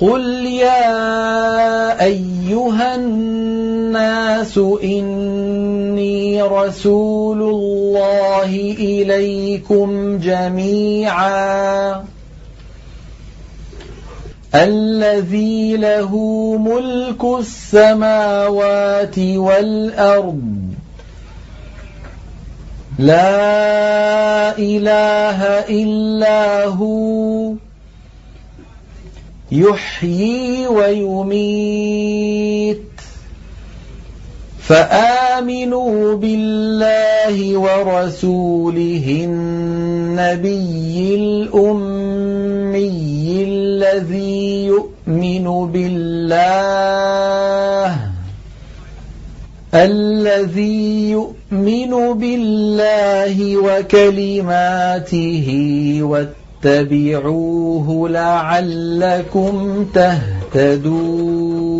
قُلْ يَا أَيُّهَا النَّاسُ إِنِّي رَسُولُ اللَّهِ إِلَيْكُمْ جَمِيعًا الَّذِي لَهُ مُلْكُ السَّمَاوَاتِ وَالْأَرْضِ لَا إِلَٰهَ إِلَّا هُوَ يُحْيِي وَيُمِيتُ فآمنوا بالله ورسوله النبي الأمي الذي يؤمن بالله وكلماته واتبعوه لعلكم تهتدون.